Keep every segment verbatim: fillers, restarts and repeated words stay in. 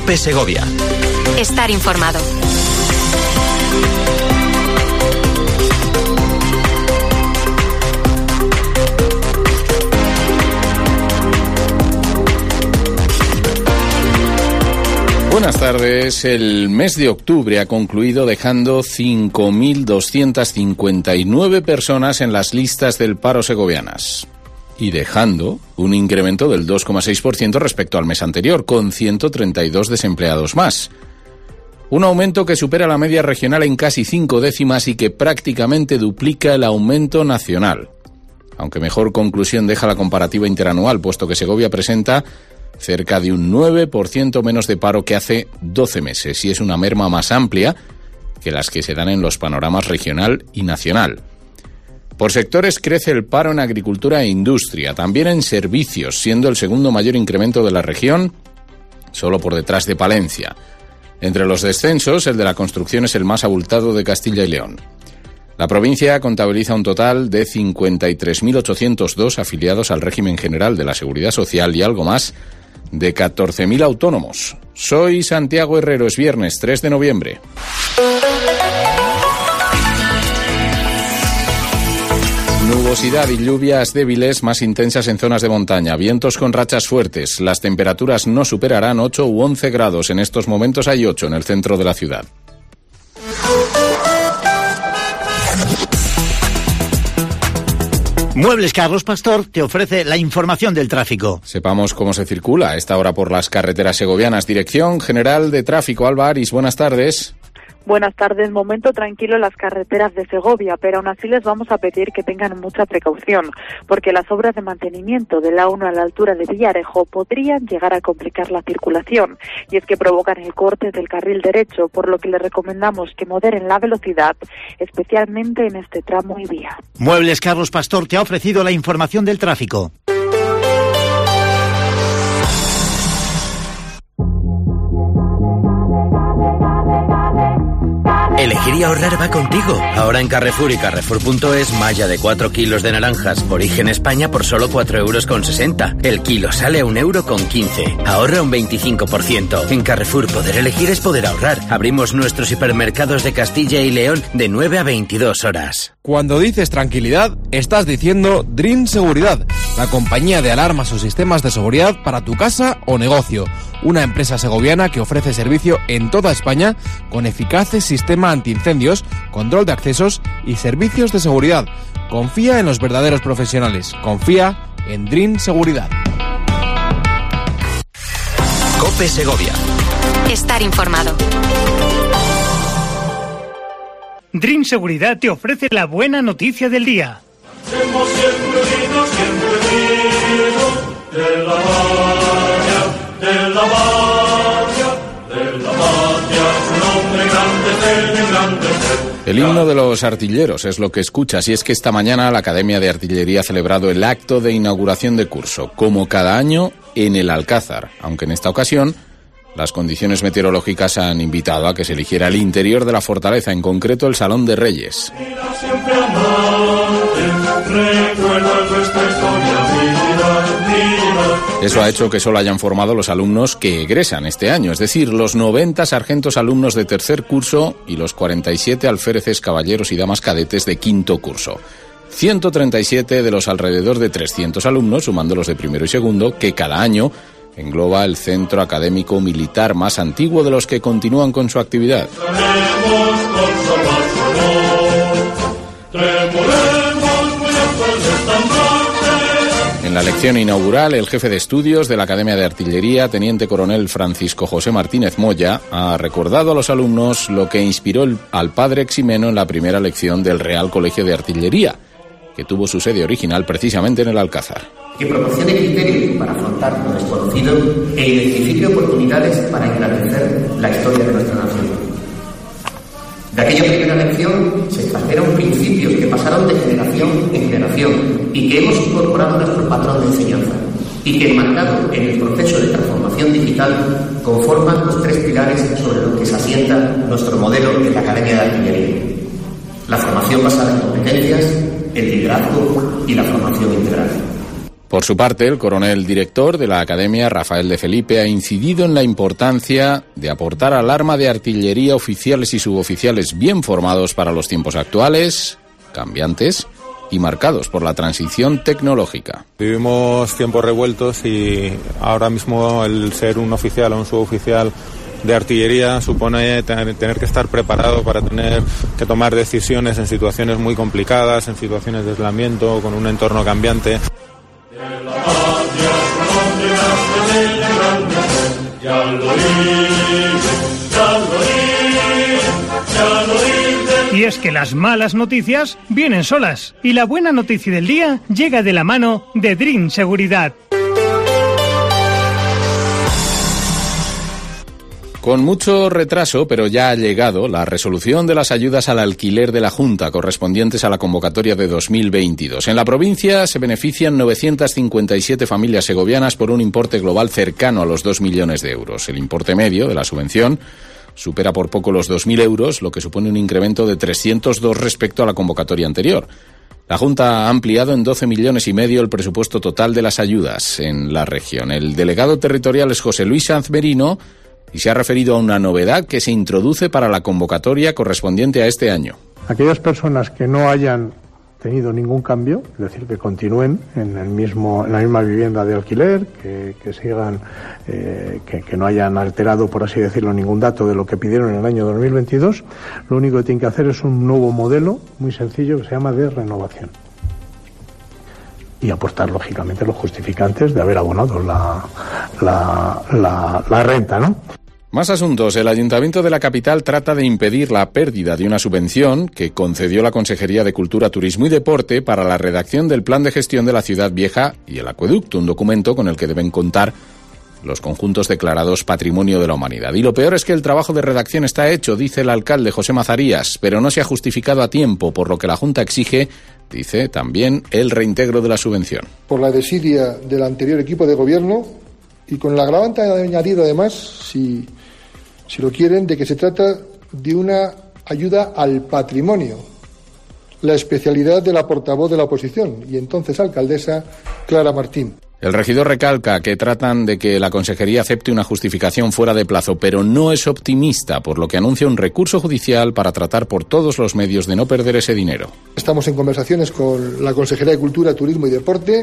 COPE Segovia. Estar informado. Buenas tardes. El mes de octubre ha concluido dejando cinco mil doscientas cincuenta y nueve personas en las listas del paro segovianas y dejando un incremento del dos coma seis por ciento respecto al mes anterior, con ciento treinta y dos desempleados más. Un aumento que supera la media regional en casi cinco décimas y que prácticamente duplica el aumento nacional. Aunque mejor conclusión deja la comparativa interanual, puesto que Segovia presenta cerca de un nueve por ciento menos de paro que hace doce meses, y es una merma más amplia que las que se dan en los panoramas regional y nacional. Por sectores crece el paro en agricultura e industria, también en servicios, siendo el segundo mayor incremento de la región, solo por detrás de Palencia. Entre los descensos, el de la construcción es el más abultado de Castilla y León. La provincia contabiliza un total de cincuenta y tres mil ochocientos dos afiliados al régimen general de la Seguridad Social y algo más de catorce mil autónomos. Soy Santiago Herrero, es viernes tres de noviembre. Nubosidad y lluvias débiles más intensas en zonas de montaña, vientos con rachas fuertes. Las temperaturas no superarán ocho u once grados. En estos momentos hay ocho en el centro de la ciudad. Muebles Carlos Pastor te ofrece la información del tráfico. Sepamos cómo se circula a esta hora por las carreteras segovianas. Dirección General de Tráfico, Alba Aris, buenas tardes. Buenas tardes. Momento tranquilo en las carreteras de Segovia, pero aún así les vamos a pedir que tengan mucha precaución, porque las obras de mantenimiento de la A uno a la altura de Villarejo podrían llegar a complicar la circulación, y es que provocan el corte del carril derecho, por lo que les recomendamos que moderen la velocidad, especialmente en este tramo y vía. Muebles Carlos Pastor te ha ofrecido la información del tráfico. Elegir y ahorrar va contigo. Ahora en Carrefour y Carrefour punto es, malla de cuatro kilos de naranjas, origen España, por solo cuatro euros con sesenta. El kilo sale a un euro con quince. Ahorra un veinticinco por ciento. En Carrefour poder elegir es poder ahorrar. Abrimos nuestros hipermercados de Castilla y León de nueve a veintidós horas. Cuando dices tranquilidad, estás diciendo Dream Seguridad, la compañía de alarmas o sistemas de seguridad para tu casa o negocio. Una empresa segoviana que ofrece servicio en toda España con eficaces sistemas antiincendios, control de accesos y servicios de seguridad. Confía en los verdaderos profesionales. Confía en Dream Seguridad. COPE Segovia. Estar informado. Dream Seguridad te ofrece la buena noticia del día. Hemos siempre unidos, siempre unidos, de la patria, de la patria, de la patria, su nombre grande, de grande. El himno de los artilleros es lo que escuchas, y es que esta mañana la Academia de Artillería ha celebrado el acto de inauguración de curso, como cada año en el Alcázar, aunque en esta ocasión las condiciones meteorológicas han invitado a que se eligiera el interior de la fortaleza, en concreto el Salón de Reyes. Eso ha hecho que solo hayan formado los alumnos que egresan este año, es decir, los noventa sargentos alumnos de tercer curso y los cuarenta y siete alféreces, caballeros y damas cadetes de quinto curso. ciento treinta y siete de los alrededor de trescientos alumnos, sumando los de primero y segundo, que cada año engloba el centro académico militar más antiguo de los que continúan con su actividad. En la lección inaugural, el jefe de estudios de la Academia de Artillería, teniente coronel Francisco José Martínez Moya, ha recordado a los alumnos lo que inspiró el, al padre Ximeno en la primera lección del Real Colegio de Artillería, que tuvo su sede original precisamente en el Alcázar. Que proporcione criterios para afrontar lo desconocido e identifique oportunidades para engrandecer la historia de nuestra nación. De aquella primera lección se extrajeron principios que pasaron de generación en generación y que hemos incorporado a nuestro patrón de enseñanza, y que, enmarcado en el proceso de transformación digital, conforman los tres pilares sobre los que se asienta nuestro modelo en la Academia de Artillería: la formación basada en competencias, el liderazgo y la formación integral. Por su parte, el coronel director de la Academia, Rafael de Felipe, ha incidido en la importancia de aportar alarma de artillería oficiales y suboficiales bien formados para los tiempos actuales, cambiantes y marcados por la transición tecnológica. Vivimos tiempos revueltos y ahora mismo el ser un oficial o un suboficial de artillería supone tener que estar preparado para tener que tomar decisiones en situaciones muy complicadas, en situaciones de aislamiento, con un entorno cambiante. Y es que las malas noticias vienen solas y la buena noticia del día llega de la mano de Dream Seguridad. Con mucho retraso, pero ya ha llegado la resolución de las ayudas al alquiler de la Junta correspondientes a la convocatoria de dos mil veintidós. En la provincia se benefician novecientas cincuenta y siete familias segovianas por un importe global cercano a los dos millones de euros. El importe medio de la subvención supera por poco los dos mil euros, lo que supone un incremento de trescientos dos respecto a la convocatoria anterior. La Junta ha ampliado en doce millones y medio el presupuesto total de las ayudas en la región. El delegado territorial es José Luis Sanz Merino y se ha referido a una novedad que se introduce para la convocatoria correspondiente a este año. Aquellas personas que no hayan tenido ningún cambio, es decir, que continúen en el mismo, en la misma vivienda de alquiler, que, que sigan, eh, que, que no hayan alterado, por así decirlo, ningún dato de lo que pidieron en el año dos mil veintidós, lo único que tienen que hacer es un nuevo modelo muy sencillo que se llama de renovación. Y aportar, lógicamente, los justificantes de haber abonado la, la, la, la renta, ¿no? Más asuntos. El Ayuntamiento de la capital trata de impedir la pérdida de una subvención que concedió la Consejería de Cultura, Turismo y Deporte para la redacción del Plan de Gestión de la Ciudad Vieja y el Acueducto, un documento con el que deben contar los conjuntos declarados Patrimonio de la Humanidad. Y lo peor es que el trabajo de redacción está hecho, dice el alcalde José Mazarías, pero no se ha justificado a tiempo, por lo que la Junta exige, dice, también el reintegro de la subvención. Por la desidia del anterior equipo de gobierno y con el agravante añadido, además, si, si lo quieren, de que se trata de una ayuda al patrimonio, la especialidad de la portavoz de la oposición y entonces alcaldesa Clara Martín. El regidor recalca que tratan de que la consejería acepte una justificación fuera de plazo, pero no es optimista, por lo que anuncia un recurso judicial para tratar por todos los medios de no perder ese dinero. Estamos en conversaciones con la Consejería de Cultura, Turismo y Deporte.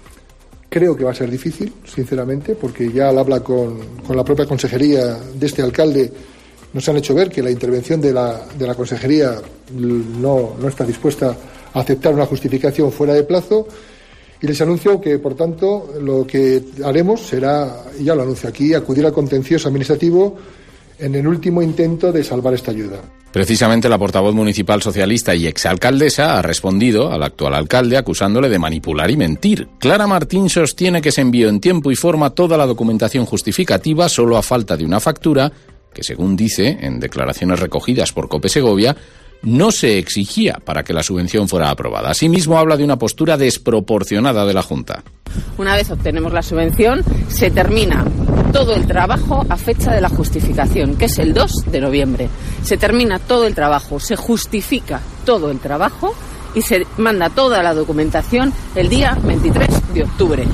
Creo que va a ser difícil, sinceramente, porque ya al habla con, con la propia consejería de este alcalde, nos han hecho ver que la intervención de la, de la consejería no, no está dispuesta a aceptar una justificación fuera de plazo. Y les anuncio que, por tanto, lo que haremos será, y ya lo anuncio aquí, acudir al contencioso administrativo en el último intento de salvar esta ayuda. Precisamente la portavoz municipal socialista y exalcaldesa ha respondido al actual alcalde acusándole de manipular y mentir. Clara Martín sostiene que se envió en tiempo y forma toda la documentación justificativa, solo a falta de una factura que, según dice en declaraciones recogidas por COPE Segovia, no se exigía para que la subvención fuera aprobada. Asimismo, habla de una postura desproporcionada de la Junta. Una vez obtenemos la subvención, se termina todo el trabajo a fecha de la justificación, que es el dos de noviembre. Se termina todo el trabajo, se justifica todo el trabajo y se manda toda la documentación el día veintitrés de octubre.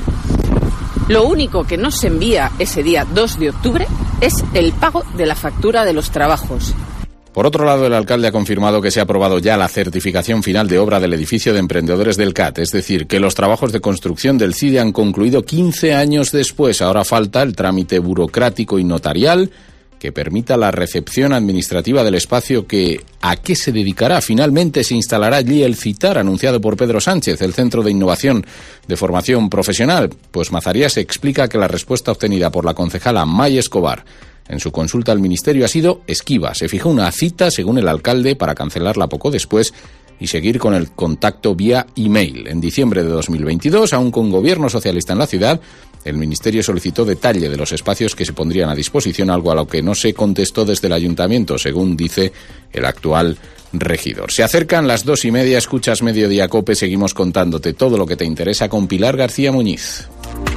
Lo único que no se envía ese día dos de octubre es el pago de la factura de los trabajos. Por otro lado, el alcalde ha confirmado que se ha aprobado ya la certificación final de obra del edificio de emprendedores del C A T, es decir, que los trabajos de construcción del C I D E han concluido quince años después. Ahora falta el trámite burocrático y notarial que permita la recepción administrativa del espacio que ¿a qué se dedicará? Finalmente se instalará allí el CITAR, anunciado por Pedro Sánchez, el Centro de Innovación de Formación Profesional. Pues Mazarías explica que la respuesta obtenida por la concejala May Escobar en su consulta al Ministerio ha sido esquiva. Se fijó una cita, según el alcalde, para cancelarla poco después y seguir con el contacto vía email. En diciembre de dos mil veintidós, aún con gobierno socialista en la ciudad, el Ministerio solicitó detalle de los espacios que se pondrían a disposición, algo a lo que no se contestó desde el Ayuntamiento, según dice el actual regidor. Se acercan las dos y media, escuchas Mediodía Cope, seguimos contándote todo lo que te interesa con Pilar García Muñiz.